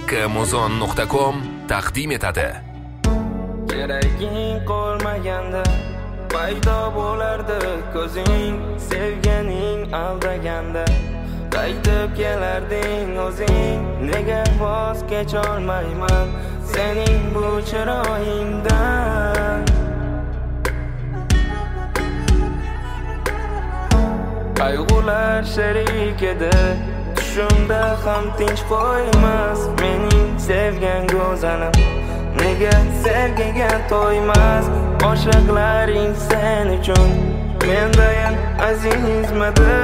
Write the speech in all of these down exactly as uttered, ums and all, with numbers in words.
Amazon nuqta com taqdim etadi. Keraging qolmaganda paydo bo'lardi ko'zing, sevganing aldaganda qaytib kelarding o'zing. Nega voz kecholmayman sening bu chiroyingdan? Qayg'ular sherik edi, tushimda ham tinch qo'ymas mening sevgan go'zalim. Nega sevgiga to'ymas oshiqlaring sen uchun mendayin azizmidi?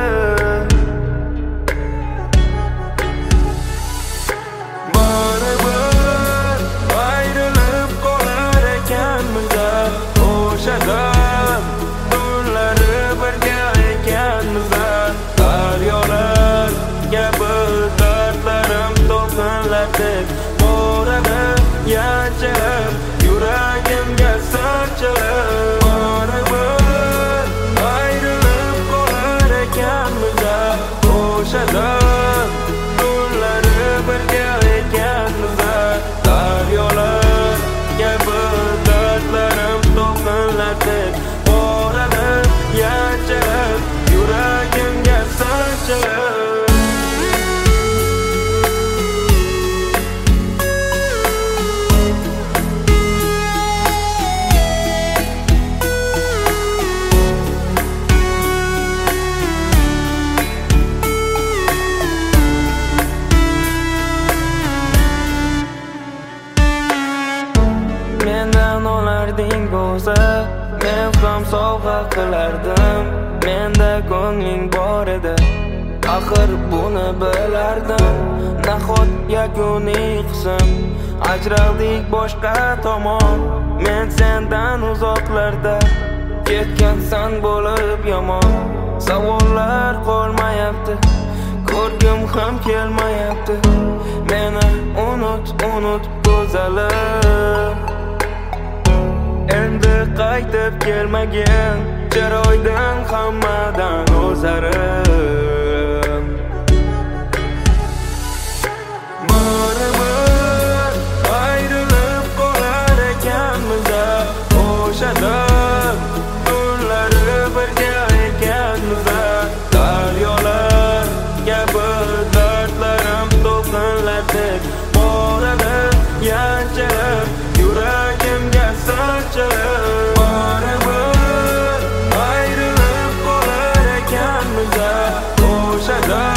Baribir ayrilib qolar ekanmiz, o'sha dam tunlari birga ekanmiz. Daryolar kabi dardlarim to'lqinlatib boradi, yachib yuragimga sanchilib. Baribir ayrilib qolar ekanmiz, o'sha dam tunlari birga ekanmiz. Daryolar kabi dardlarim to'lqinlatib boradi, yachib yuragimga sanchilib. Mendan olarding bo'lsa, men ham sovg'a qilardim. Menda ko'ngling bor edi, axir buni bilardim. Nahot yakuniy qism ajraldik boshqa tomon. Men sendan uzoqlarda ketgansan bo'lib yomon. Savollar qolmayapti, ko'rgim ham kelmayapti. Meni unut, unut go'zalim. Endi qaytib kelmagin chiroydan hammadan o'zarim. Baribir ayrilib qolar ekanmiz, o'sha dam tunlari birga ekanmiz. Daryolar kabi dardlarim to'lqinlatib boradi, yachib yuragimga sanchilib. Baribir ayrilib qolar ekanmiz, o'sha dam